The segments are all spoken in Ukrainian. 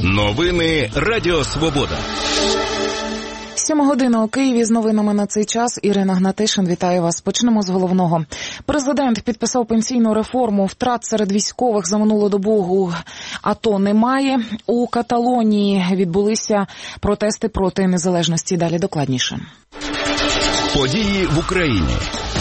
Новини Радіо Свобода. 7 година у Києві з новинами на цей час. Ірина Гнатишин, вітаю вас. Почнемо з головного. Президент підписав пенсійну реформу. Втрат серед військових за минулу добу АТО немає. У Каталонії відбулися протести проти незалежності. Далі докладніше. Події в Україні.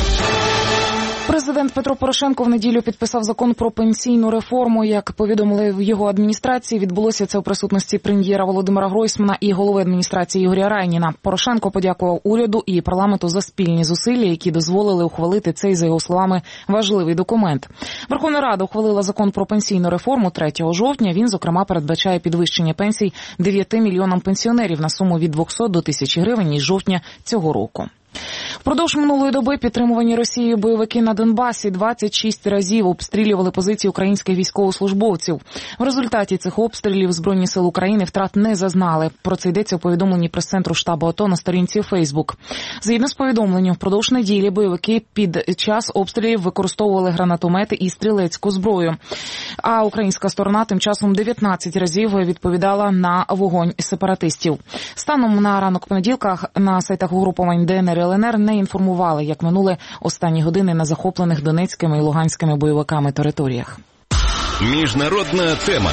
Президент Петро Порошенко в неділю підписав закон про пенсійну реформу. Як повідомили в його адміністрації, відбулося це у присутності прем'єра Володимира Гройсмана і голови адміністрації Ігоря Райніна. Порошенко подякував уряду і парламенту за спільні зусилля, які дозволили ухвалити цей, за його словами, важливий документ. Верховна Рада ухвалила закон про пенсійну реформу 3 жовтня. Він, зокрема, передбачає підвищення пенсій 9 мільйонам пенсіонерів на суму від 200 до 1000 гривень із жовтня цього року. Впродовж минулої доби підтримувані Росією бойовики на Донбасі 26 разів обстрілювали позиції українських військовослужбовців. В результаті цих обстрілів Збройні сили України втрат не зазнали. Про це йдеться у повідомленні прес-центру штабу АТО на сторінці Фейсбук. Згідно з повідомленням, впродовж неділі бойовики під час обстрілів використовували гранатомети і стрілецьку зброю. А українська сторона тим часом 19 разів відповідала на вогонь сепаратистів. Станом на ранок понеділка на сайтах угрупувань ДНР і ЛНР не інформували, як минули останні години на захоплених донецькими і луганськими бойовиками територіях. Міжнародна тема.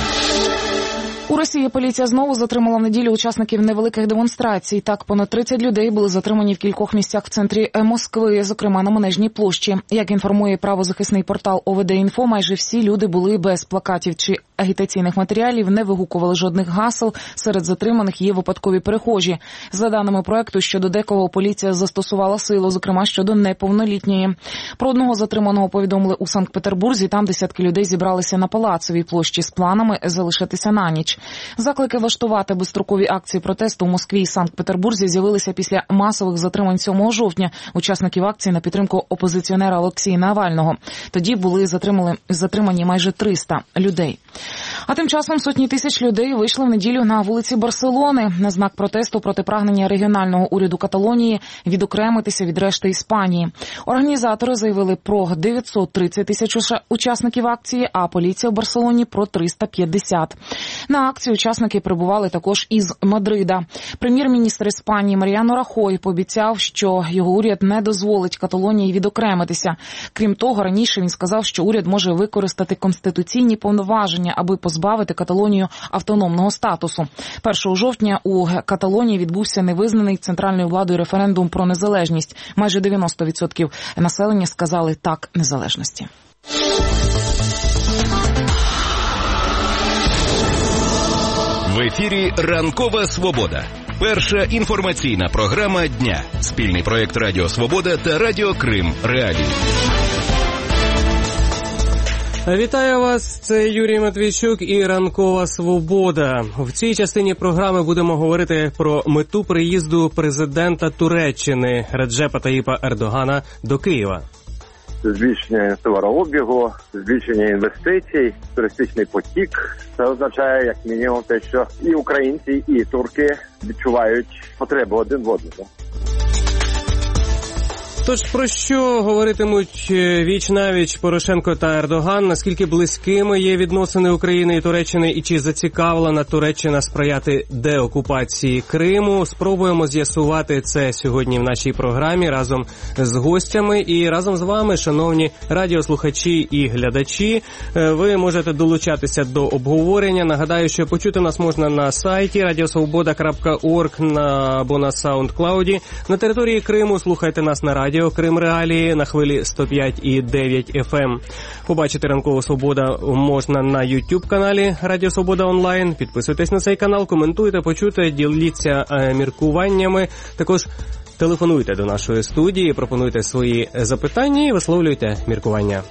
У Росії поліція знову затримала в неділю учасників невеликих демонстрацій. Так, понад 30 людей були затримані в кількох місцях в центрі Москви, зокрема на Манежній площі. Як інформує правозахисний портал ОВД-Інфо, майже всі люди були без плакатів чи агітаційних матеріалів, не вигукували жодних гасел. Серед затриманих є випадкові перехожі. За даними проекту, щодо декого поліція застосувала силу, зокрема щодо неповнолітньої. Про одного затриманого повідомили у Санкт-Петербурзі. Там десятки людей зібралися на Палацовій площі з планами залишитися на ніч. Заклики влаштувати безстрокові акції протесту у Москві і Санкт-Петербурзі з'явилися після масових затримань 7 жовтня учасників акції на підтримку опозиціонера Олексія Навального. Тоді були затримані майже 300 людей. А тим часом сотні тисяч людей вийшли в неділю на вулиці Барселони на знак протесту проти прагнення регіонального уряду Каталонії відокремитися від решти Іспанії. Організатори заявили про 930 тисяч учасників акції, а поліція в Барселоні про 350. На акцію учасники прибували також із Мадрида. Прем'єр-міністр Іспанії Маріано Рахой пообіцяв, що його уряд не дозволить Каталонії відокремитися. Крім того, раніше він сказав, що уряд може використати конституційні повноваження, аби позбавити Каталонію автономного статусу. 1 жовтня у Каталонії відбувся невизнаний центральною владою референдум про незалежність. Майже 90% населення сказали «так» незалежності. В ефірі «Ранкова Свобода». Перша інформаційна програма дня. Спільний проєкт Радіо Свобода та Радіо Крим Реалії. Вітаю вас, це Юрій Матвійчук і «Ранкова Свобода». В цій частині програми будемо говорити про мету приїзду президента Туреччини Реджепа Таїпа Ердогана до Києва. Збільшення товарообігу, збільшення інвестицій, туристичний потік. Це означає, як мінімум, те, що і українці, і турки відчувають потребу один в одному. Тож про що говоритимуть віч-навіч Порошенко та Ердоган? Наскільки близькими є відносини України і Туреччини? І чи зацікавлена Туреччина сприяти деокупації Криму? Спробуємо з'ясувати це сьогодні в нашій програмі разом з гостями і разом з вами, шановні радіослухачі і глядачі. Ви можете долучатися до обговорення. Нагадаю, що почути нас можна на сайті radiosvoboda.org або на SoundCloud. На території Криму слухайте нас на радіо Крим Реалії на хвилі 105,9 FM. Побачити «Ранкову Свобода» можна на YouTube-каналі Радіо Свобода онлайн. Підписуйтесь на цей канал, коментуйте, почуйте, діліться міркуваннями. Також телефонуйте до нашої студії, пропонуйте свої запитання і висловлюйте міркування.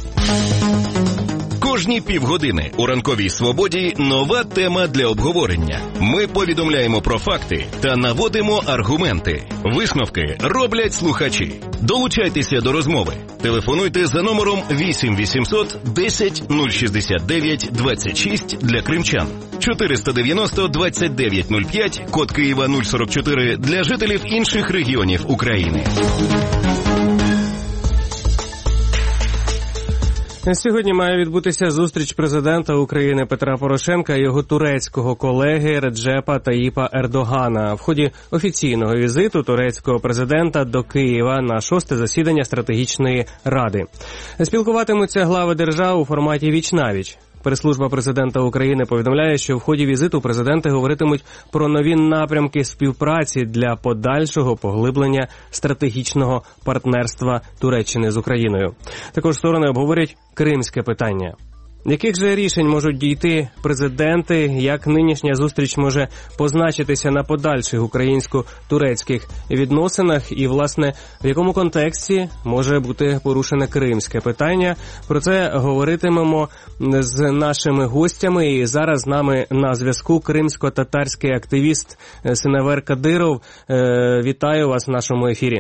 Кожні півгодини у «Ранковій Свободі» нова тема для обговорення. Ми повідомляємо про факти та наводимо аргументи. Висновки роблять слухачі. Долучайтеся до розмови. Телефонуйте за номером 8 800 10 069 26 для кримчан. 490 29 05, код Києва 044 для жителів інших регіонів України. Сьогодні має відбутися зустріч президента України Петра Порошенка і його турецького колеги Реджепа Таїпа Ердогана. В ході офіційного візиту турецького президента до Києва на 6-те засідання стратегічної ради. Спілкуватимуться глави держав у форматі віч-навіч. Прес-служба президента України повідомляє, що в ході візиту президенти говоритимуть про нові напрямки співпраці для подальшого поглиблення стратегічного партнерства Туреччини з Україною. Також сторони обговорять кримське питання. Яких же рішень можуть дійти президенти, як нинішня зустріч може позначитися на подальших українсько-турецьких відносинах і, власне, в якому контексті може бути порушене кримське питання? Про це говоритимемо з нашими гостями. І зараз з нами на зв'язку кримсько-татарський активіст Сеневер Кадиров. Вітаю вас в нашому ефірі.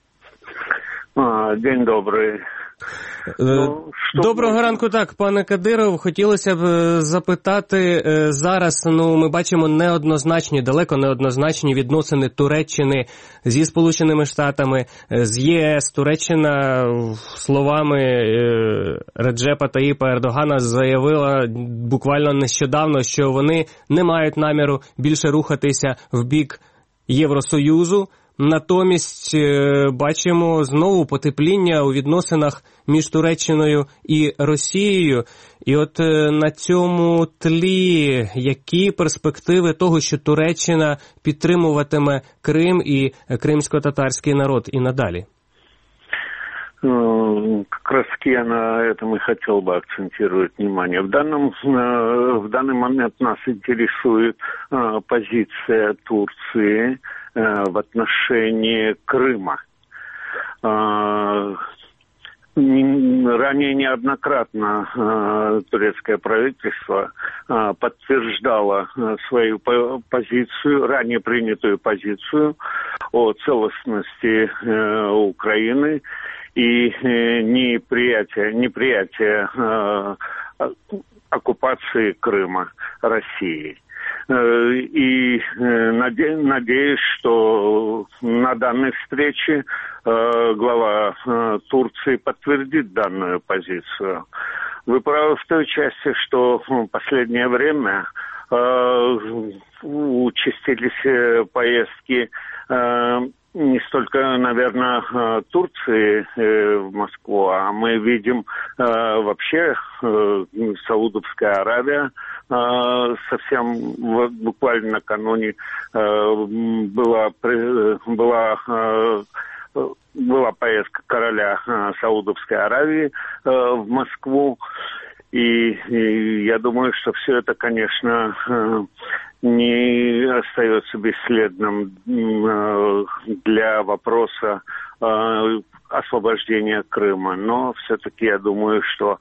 День добрий. Доброго ранку, так, пане Кадиров. Хотілося б запитати зараз, ми бачимо неоднозначні, далеко неоднозначні відносини Туреччини зі Сполученими Штатами, з ЄС. Туреччина, словами Реджепа Таїпа Ердогана, заявила буквально нещодавно, що вони не мають наміру більше рухатися в бік Євросоюзу. Натомість бачимо знову потепління у відносинах між Туреччиною і Росією. І от на цьому тлі які перспективи того, що Туреччина підтримуватиме Крим і кримсько-татарський народ і надалі? Как раз я на этом и хотел бы акцентировать внимание. В данный момент нас интересует позиция Турции в отношении Крыма. Ранее неоднократно турецкое правительство подтверждало свою позицию, ранее принятую позицию о целостности Украины и неприятие оккупации Крыма Россией. И надеюсь, что на данной встрече глава Турции подтвердит данную позицию. Вы правы в той части, что в последнее время участились поездки не столько, наверное, Турции в Москву, а мы видим вообще Саудовская Аравия совсем буквально накануне была поездка короля Саудовской Аравии в Москву. И я думаю, что все это, конечно, не остается бесследным для вопроса освобождения Крыма. Но все-таки я думаю, что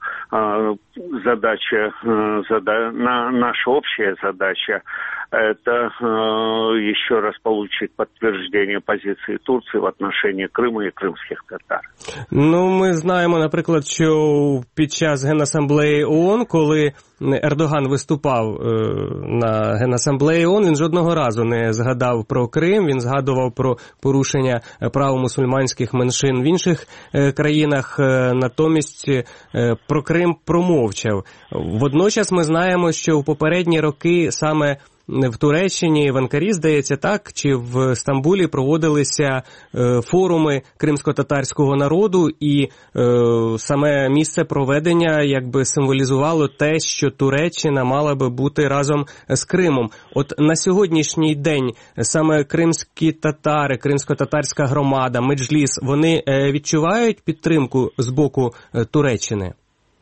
наша общая задача – это еще раз получить подтверждение позиції Турції в отношении Криму і кримських татар. Ми знаємо, наприклад, що під час Генасамблеї ООН, коли Ердоган виступав на Генасамблеї ООН, він жодного разу не згадав про Крим, він згадував про порушення прав мусульманських меншин в інших країнах, натомість про Крим промовчав. Водночас ми знаємо, що в попередні роки саме в Туреччині, в Анкарі, здається, так, чи в Стамбулі проводилися форуми кримсько-татарського народу, і саме місце проведення якби символізувало те, що Туреччина мала би бути разом з Кримом. От на сьогоднішній день саме кримські татари, кримсько-татарська громада, Меджліс, вони відчувають підтримку з боку Туреччини?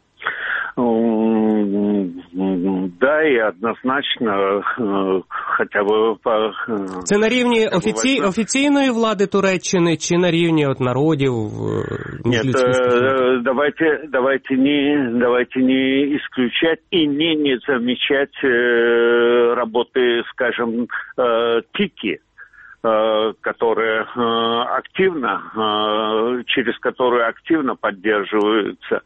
Да, и однозначно, хотя бы по... Це на рівні офіційної влади Туреччини чи на рівні от народів? Нет, давайте не исключать и не замечать работы, скажем, ТИКи, которая через которую активно поддерживаются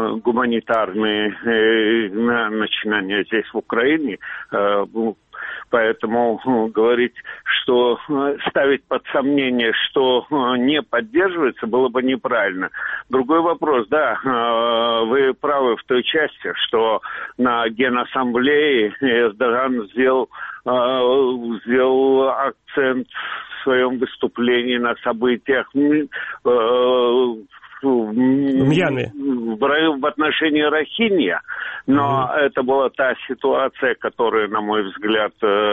гуманитарные начинания здесь в Украине. Поэтому говорить, что ставить под сомнение, что не поддерживается, было бы неправильно. Другой вопрос, да, вы правы в той части, что на Генассамблее Эрдоган сделал акцент в своем выступлении на событиях в отношении Рохинья, но это была та ситуация, которая, на мой взгляд,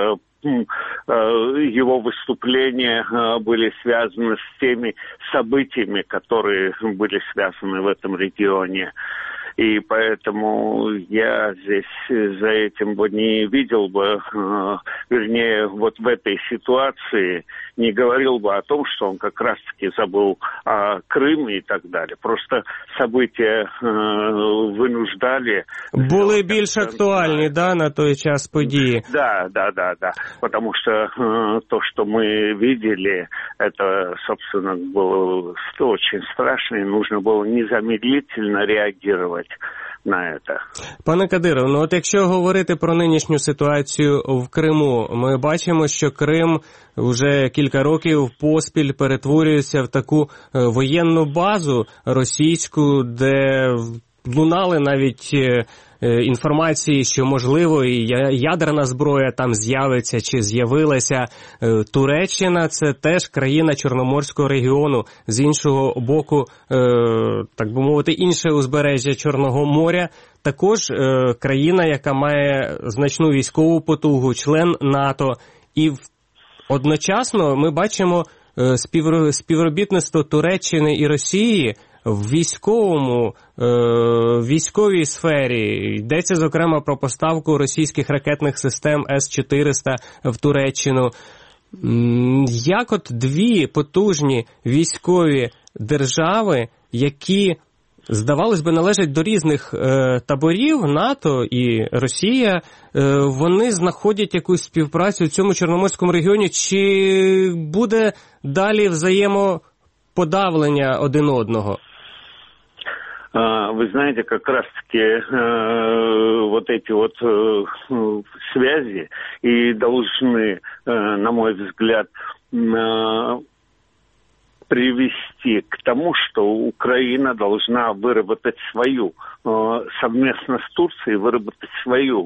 его выступления были связаны с теми событиями, которые были связаны в этом регионе. И поэтому я здесь за этим бы не видел бы, вернее, вот в этой ситуации не говорил бы о том, что он как раз-таки забыл о Крыме и так далее. Просто события вынуждали... Були більш актуальні, да, на той час події? Да. Потому что то, что мы видели, это, собственно, было очень страшно, и нужно было незамедлительно реагировать на це. Пане Кадиров, ну от якщо говорити про нинішню ситуацію в Криму, ми бачимо, що Крим вже кілька років поспіль перетворюється в таку воєнну базу російську, де лунали навіть інформації, що, можливо, і ядерна зброя там з'явиться чи з'явилася. Туреччина – це теж країна Чорноморського регіону. З іншого боку, так би мовити, інше узбережжя Чорного моря. Також країна, яка має значну військову потугу, член НАТО. І одночасно ми бачимо співробітництво Туреччини і Росії в військовій сфері. Йдеться, зокрема, про поставку російських ракетних систем С-400 в Туреччину. Як от дві потужні військові держави, які, здавалось би, належать до різних таборів, НАТО і Росія, вони знаходять якусь співпрацю в цьому Чорноморському регіоні? Чи буде далі взаємоподавлення один одного? Вы знаете, как раз-таки вот эти вот связи и должны, на мой взгляд, привести к тому, что Украина должна выработать свою, совместно с Турцией выработать свою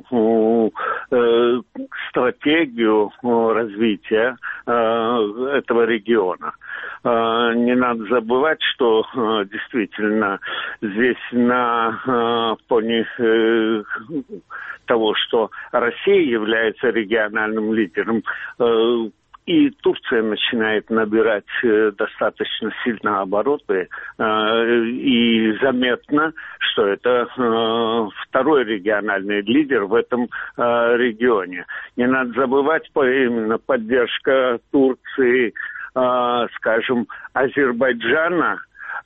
стратегию развития этого региона. Не надо забывать, что действительно здесь на фоне того, что Россия является региональным лидером, и Турция начинает набирать достаточно сильно обороты, и заметно, что это второй региональный лидер в этом регионе. Не надо забывать, именно поддержка Турции, скажем, Азербайджана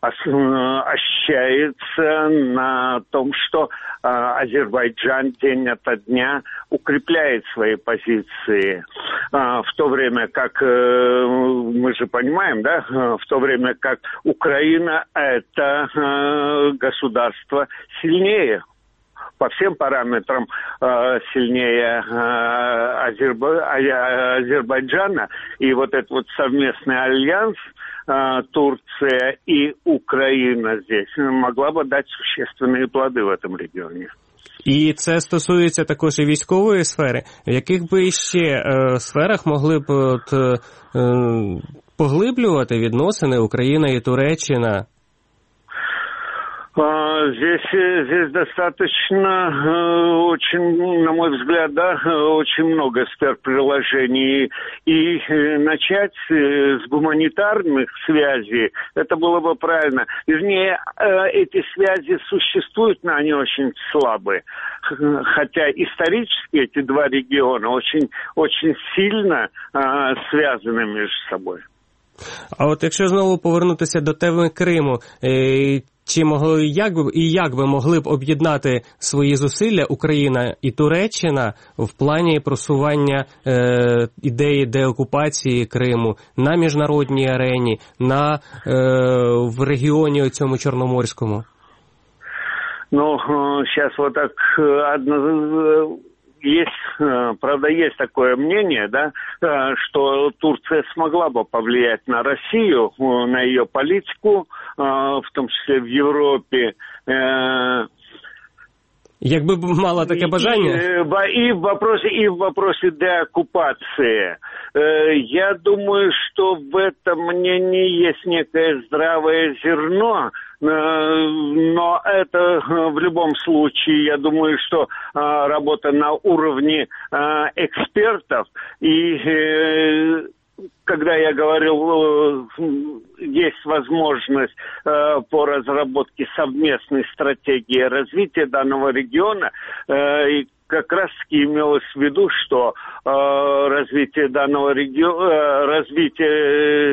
ощущается на том, что Азербайджан день ото дня укрепляет свои позиции. В то время как, мы же понимаем, да, в то время как Украина – это государство сильнее, по всем параметрам сильнее Азербайджана. И вот этот вот совместный альянс Турция и Украина здесь могла бы дать существенные плоды в этом регионе. І це стосується також і військової сфери. В яких би іще сферах могли б поглиблювати відносини Україна і Туреччина? Здесь достаточно, очень, на мой взгляд, да, очень много сфер приложений. И начать с гуманитарных связей, это было бы правильно. Вернее, эти связи существуют, но они очень слабые. Хотя исторически эти два региона очень, очень сильно связаны между собой. А от якщо знову повернутися до теми Криму, чи могли, як би могли б об'єднати свої зусилля Україна і Туреччина в плані просування ідеї деокупації Криму на міжнародній арені, в регіоні цьому Чорноморському? Ну, сейчас вот так есть такое мнение, да, что Турция смогла бы повлиять на Россию, на ее политику, в том числе в Европе. Якби мала таке бажання? И в вопросе деоккупации. Я думаю, что в этом мнении есть некое здравое зерно, но это в любом случае, я думаю, что работа на уровне экспертов и... Когда я говорил, есть возможность по разработке совместной стратегии развития данного региона, и как раз-таки имелось в виду, что развитие данного региона, развитие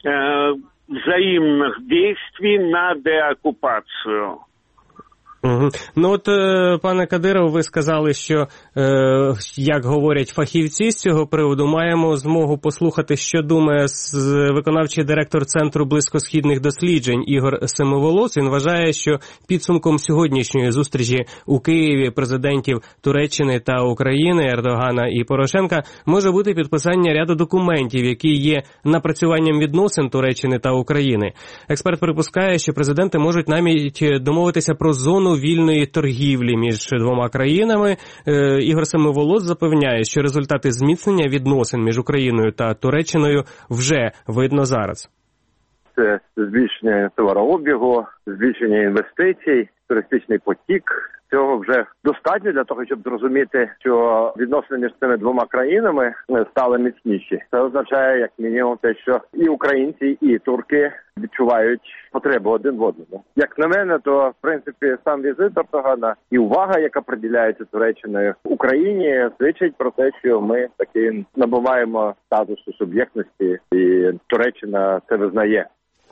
взаимных действий на деоккупацию. Угу. Ну от, пане Кадиров, ви сказали, що, як говорять фахівці з цього приводу, маємо змогу послухати, що думає виконавчий директор Центру близькосхідних досліджень Ігор Семиволос. Він вважає, що підсумком сьогоднішньої зустрічі у Києві президентів Туреччини та України Ердогана і Порошенка може бути підписання ряду документів, які є напрацюванням відносин Туреччини та України. Експерт припускає, що президенти можуть навіть домовитися про зону вільної торгівлі між двома країнами. Ігор Семиволос запевняє, що результати зміцнення відносин між Україною та Туреччиною вже видно зараз. Це збільшення товарообігу, збільшення інвестицій, туристичний потік. Цього вже достатньо для того, щоб зрозуміти, що відносини між цими двома країнами стали міцніші. Це означає, як мінімум, те, що і українці, і турки відчувають потребу один в одному. Як на мене, то, в принципі, сам візит Ердогана і увага, яка приділяється Туреччиною Україні, свідчить про те, що ми таки набуваємо статусу суб'єктності, і Туреччина це визнає.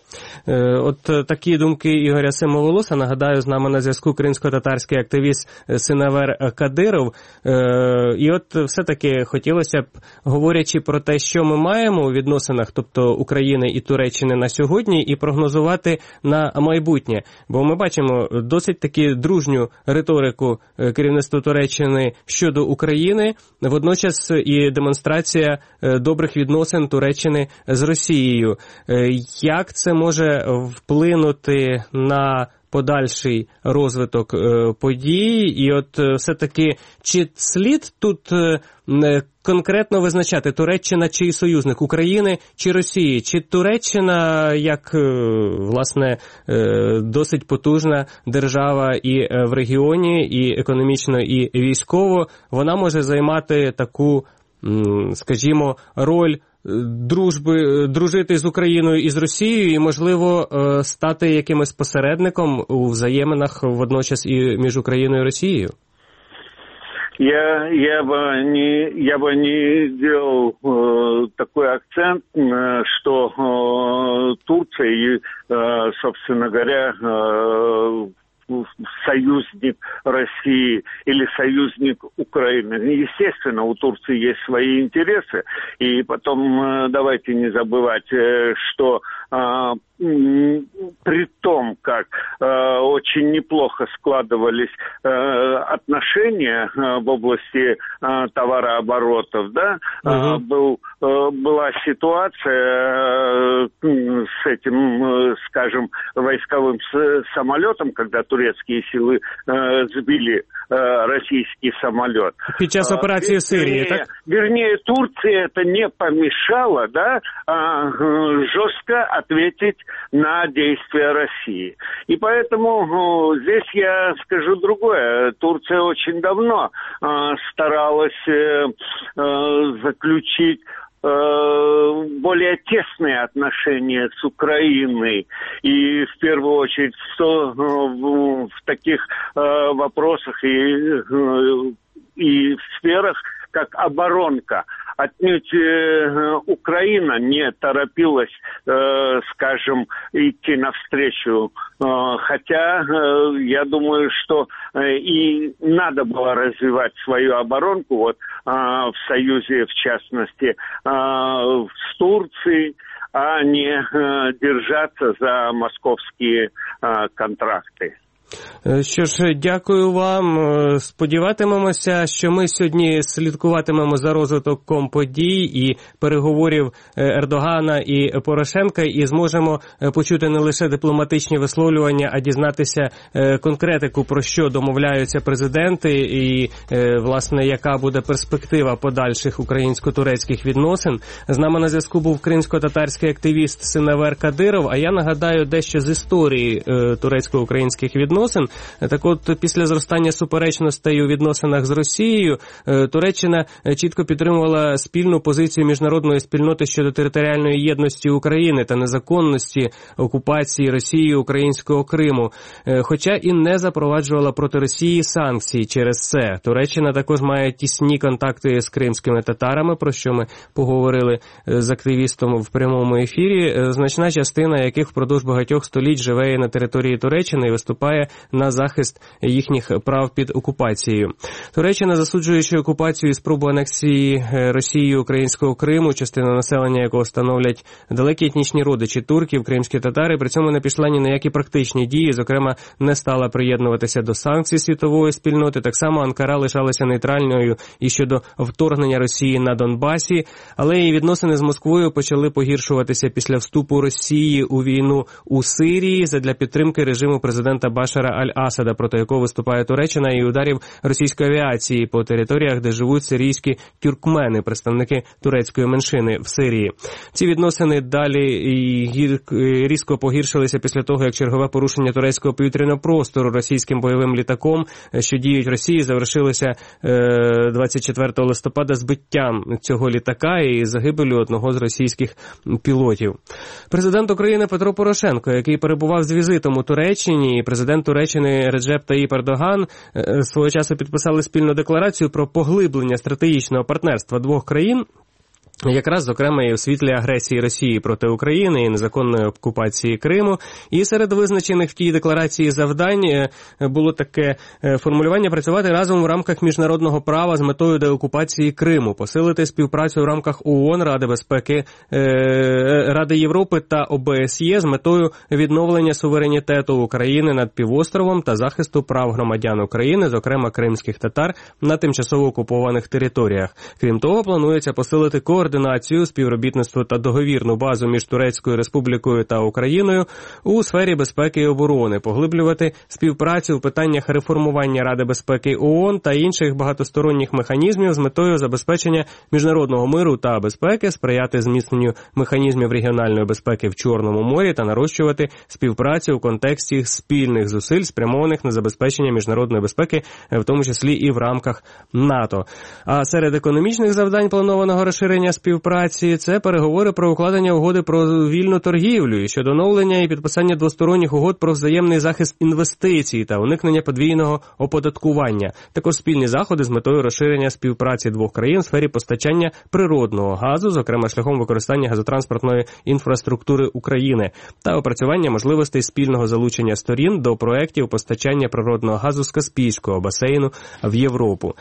От такі думки Ігоря Семиволоса. Нагадаю, з нами на зв'язку кримсько-татарський активіст Синевер Кадиров. І от все-таки хотілося б, говорячи про те, що ми маємо у відносинах, тобто України і Туреччини на сьогодні, і прогнозувати на майбутнє. Бо ми бачимо досить таки дружню риторику керівництва Туреччини щодо України, водночас і демонстрація добрих відносин Туреччини з Росією. Як це може вплинути на подальший розвиток подій? І от все-таки, чи слід тут конкретно визначати, Туреччина чи союзник України чи Росії? Чи Туреччина, як, власне, досить потужна держава і в регіоні, і економічно, і військово, вона може займати таку, скажімо, роль дружити з Україною і з Росією і, можливо, стати якимось посередником у взаєминах водночас і між Україною і Росією? Я бы не делал такой акцент, что Турция, собственно говоря, союзник России или союзник Украины. Естественно, у Турции есть свои интересы. И потом давайте не забывать, что при том, как очень неплохо складывались отношения в области товарооборотов, да, была ситуация с этим, скажем, войсковым самолетом, когда турецкие силы сбили российский самолет. Сейчас операции в Сирии, так? Вернее, Турции это не помешало, да, жестко ответить на действия России. И поэтому здесь я скажу другое. Турция очень давно старалась заключить более тесные отношения с Украиной. И в первую очередь в таких вопросах и в сферах, как оборонка. Отнюдь Украина не торопилась, скажем, идти навстречу. Хотя я думаю, что и надо было развивать свою оборонку вот, в Союзе, в частности, с Турцией, а не держаться за московские контракты. Що ж, дякую вам. Сподіватимемося, що ми сьогодні слідкуватимемо за розвитком подій і переговорів Ердогана і Порошенка і зможемо почути не лише дипломатичні висловлювання, а дізнатися конкретику, про що домовляються президенти і, власне, яка буде перспектива подальших українсько-турецьких відносин. З нами на зв'язку був кримсько-татарський активіст Синевер Кадиров, а я нагадаю дещо з історії турецько-українських відносин. Так от, після зростання суперечностей у відносинах з Росією, Туреччина чітко підтримувала спільну позицію міжнародної спільноти щодо територіальної єдності України та незаконності окупації Росією українського Криму, хоча і не запроваджувала проти Росії санкції через це. Туреччина також має тісні контакти з кримськими татарами, про що ми поговорили з активістом в прямому ефірі, значна частина яких впродовж багатьох століть живе на території Туреччини і виступає на захист їхніх прав під окупацією. Туреччина, засуджуючи окупацію і спробу анексії Росією українського Криму, частина населення якого становлять далекі етнічні родичі турків, кримські татари, при цьому не пішла ні на які практичні дії, зокрема, не стала приєднуватися до санкцій світової спільноти. Так само Анкара лишалася нейтральною і щодо вторгнення Росії на Донбасі, але її відносини з Москвою почали погіршуватися після вступу Росії у війну у Сирії задля підтримки режиму президента Башара Аль-Асада, проти якого виступає Туреччина, і ударів російської авіації по територіях, де живуть сирійські тюркмени, представники турецької меншини в Сирії. Ці відносини далі різко погіршилися після того, як чергове порушення турецького повітряного простору російським бойовим літаком, що діють в Росії, завершилося 24 листопада збиттям цього літака і загибелю одного з російських пілотів. Президент України Петро Порошенко, який перебував з візитом у Туреччині, і президент Туреччини Реджеп Таїп Ердоган свого часу підписали спільну декларацію про поглиблення стратегічного партнерства двох країн, якраз, зокрема, і у світлі агресії Росії проти України і незаконної окупації Криму. І серед визначених в тій декларації завдань було таке формулювання: працювати разом в рамках міжнародного права з метою деокупації Криму, посилити співпрацю в рамках ООН, Ради безпеки, Ради Європи та ОБСЄ з метою відновлення суверенітету України над півостровом та захисту прав громадян України, зокрема кримських татар, на тимчасово окупованих територіях. Крім того, планується посилити координацію, співробітництво та договірну базу між Турецькою Республікою та Україною у сфері безпеки і оборони, поглиблювати співпрацю в питаннях реформування Ради безпеки ООН та інших багатосторонніх механізмів з метою забезпечення міжнародного миру та безпеки, сприяти зміцненню механізмів регіональної безпеки в Чорному морі та нарощувати співпрацю у контексті спільних зусиль, спрямованих на забезпечення міжнародної безпеки, в тому числі і в рамках НАТО. А серед економічних завдань планованого розширення співпраці – це переговори про укладення угоди про вільну торгівлю і щодо оновлення і підписання двосторонніх угод про взаємний захист інвестицій та уникнення подвійного оподаткування. Також спільні заходи з метою розширення співпраці двох країн в сфері постачання природного газу, зокрема шляхом використання газотранспортної інфраструктури України та опрацювання можливостей спільного залучення сторін до проєктів постачання природного газу з Каспійського басейну в Європу.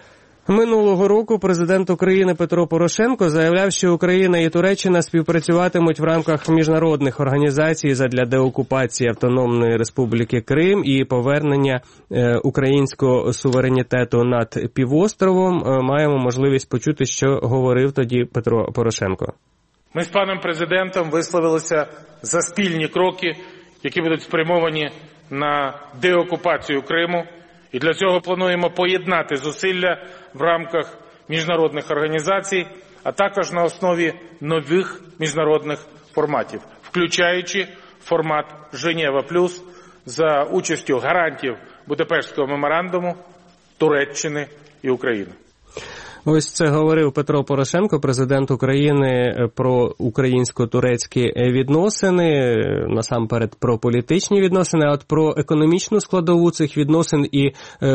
Минулого року президент України Петро Порошенко заявляв, що Україна і Туреччина співпрацюватимуть в рамках міжнародних організацій задля деокупації Автономної Республіки Крим і повернення українського суверенітету над півостровом. Маємо можливість почути, що говорив тоді Петро Порошенко. Ми з паном президентом висловилися за спільні кроки, які будуть спрямовані на деокупацію Криму. І для цього плануємо поєднати зусилля в рамках міжнародних організацій, а також на основі нових міжнародних форматів, включаючи формат «Женева плюс» за участю гарантів Будапештського меморандуму, Туреччини і України. Ось це говорив Петро Порошенко, президент України, про українсько-турецькі відносини, насамперед про політичні відносини, а от про економічну складову цих відносин і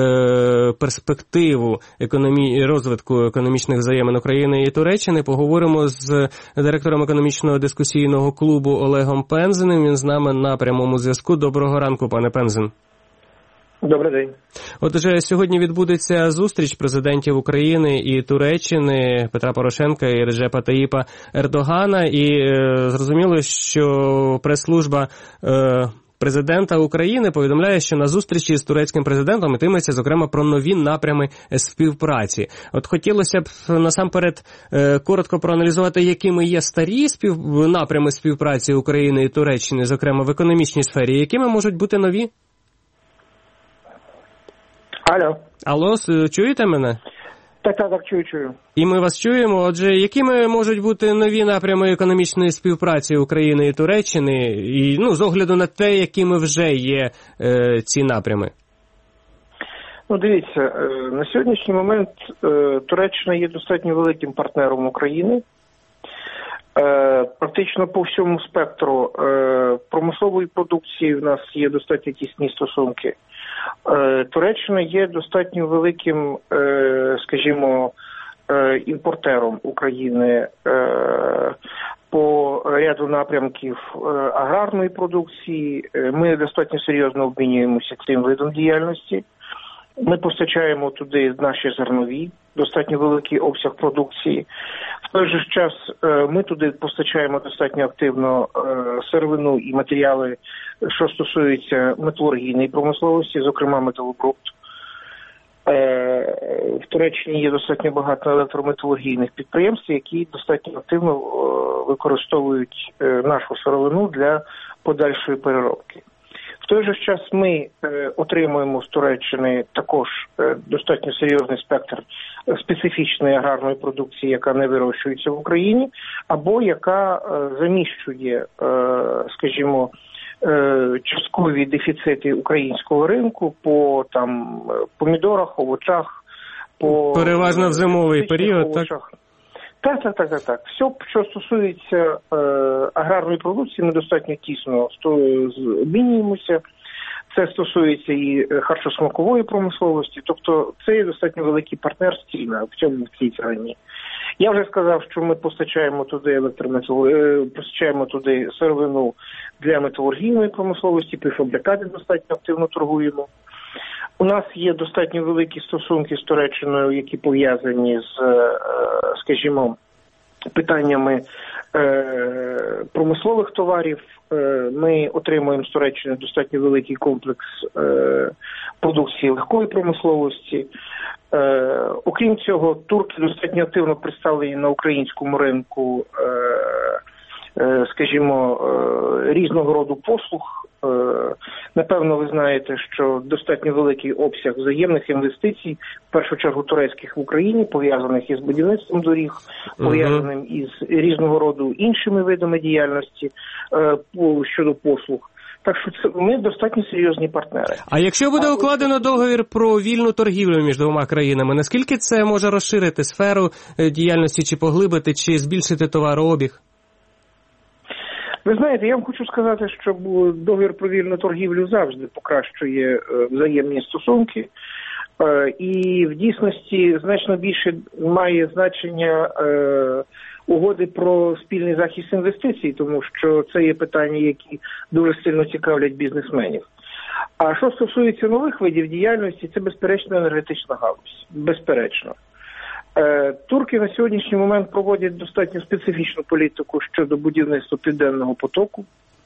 перспективу розвитку економічних взаємин України і Туреччини поговоримо з директором економічного дискусійного клубу Олегом Пензеним. Він з нами на прямому зв'язку. Доброго ранку, пане Пензен. Добрий день. Отже, сьогодні відбудеться зустріч президентів України і Туреччини Петра Порошенка і Реджепа Таїпа Ердогана. І зрозуміло, що прес-служба президента України повідомляє, що на зустрічі з турецьким президентом йтиметься, зокрема, про нові напрями співпраці. От хотілося б насамперед коротко проаналізувати, якими є старі напрями співпраці України і Туреччини, зокрема в економічній сфері, якими можуть бути нові? Алло, чуєте мене? Так, чую. І ми вас чуємо. Отже, якими можуть бути нові напрями економічної співпраці України і Туреччини, і, з огляду на те, якими вже є ці напрями? Дивіться, на сьогоднішній момент Туреччина є достатньо великим партнером України. Практично по всьому спектру промислової продукції в нас є достатньо тісні стосунки. Туреччина є достатньо великим, скажімо, імпортером України по ряду напрямків аграрної продукції. Ми достатньо серйозно обмінюємося цим видом діяльності. Ми постачаємо туди наші зернові, достатньо великий обсяг продукції. В той же час ми туди постачаємо достатньо активно сировину і матеріали, що стосуються металургійної промисловості, зокрема металобрухт. В Туреччині є достатньо багато електрометалургійних підприємств, які достатньо активно використовують нашу сировину для подальшої переробки. В той же час ми отримуємо з Туреччини також достатньо серйозний спектр специфічної аграрної продукції, яка не вирощується в Україні, або яка заміщує, скажімо, часткові дефіцити українського ринку по помідорах, овочах, по переважно в зимовий період, так? Так. Все, що стосується аграрної продукції, ми достатньо тісно обмінюємося. Це стосується і харчосмакової промисловості, тобто це є достатньо великий партнер стільно в цій країні. Я вже сказав, що ми постачаємо туди сировину для металургійної промисловості, префабрикати достатньо активно торгуємо. У нас є достатньо великі стосунки з Туреччиною, які пов'язані з, скажімо, питаннями промислових товарів. Ми отримуємо з Туреччини достатньо великий комплекс продукції легкої промисловості. Окрім цього, турки достатньо активно представлені на українському ринку, скажімо, різного роду послуг. Напевно, ви знаєте, що достатньо великий обсяг взаємних інвестицій, в першу чергу турецьких в Україні, пов'язаних із будівництвом доріг, пов'язаним із різного роду іншими видами діяльності щодо послуг. Так що ми достатньо серйозні партнери. А якщо буде укладено договір про вільну торгівлю між двома країнами, наскільки це може розширити сферу діяльності, чи поглибити, чи збільшити товарообіг? Ви знаєте, я вам хочу сказати, що договір про вільну торгівлю завжди покращує взаємні стосунки. І в дійсності значно більше має значення угоди про спільний захист інвестицій, тому що це є питання, які дуже сильно цікавлять бізнесменів. А що стосується нових видів діяльності, це безперечно енергетична галузь. Безперечно. Турки на сьогоднішній момент проводять достатньо специфічну політику щодо будівництва Південного потоку.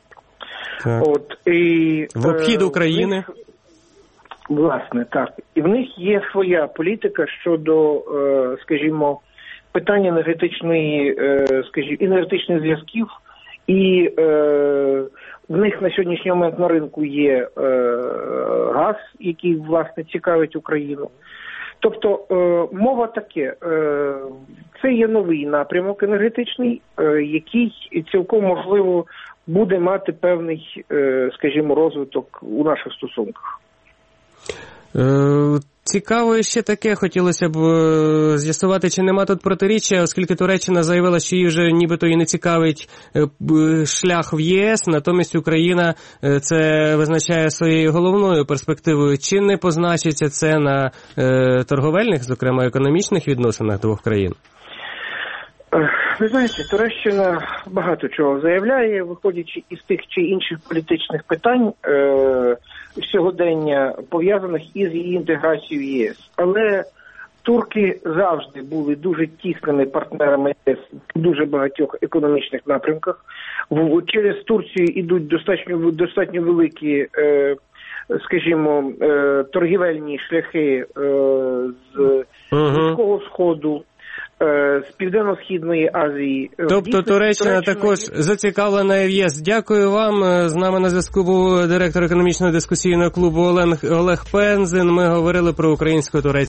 В обхід України? Власне, так. І в них є своя політика щодо, скажімо, питання енергетичних зв'язків. І в них на сьогоднішній момент на ринку є газ, який, власне, цікавить Україну. Тобто мова таке, це є новий напрямок енергетичний, який цілком можливо буде мати певний, скажімо, розвиток у наших стосунках. Цікаво ще таке, хотілося б з'ясувати, чи нема тут протиріччя, оскільки Туреччина заявила, що її вже нібито і не цікавить шлях в ЄС, натомість Україна це визначає своєю головною перспективою. Чи не позначиться це на торговельних, зокрема економічних відносинах двох країн? Ви знаєте, Туреччина багато чого заявляє, виходячи із тих чи інших політичних питань сьогодення, пов'язаних із її інтеграцією в ЄС. Але Турки завжди були дуже тісними партнерами ЄС в дуже багатьох економічних напрямках. Через Турцію йдуть достатньо великі, скажімо, торгівельні шляхи з Близького Сходу, з Південно-Східної Азії. Тобто Туреччина також зацікавлена в ЄС. Дякую вам. З нами на зв'язку був директор економічного дискусійного клубу Олег Пензин. Ми говорили про українсько-турецьку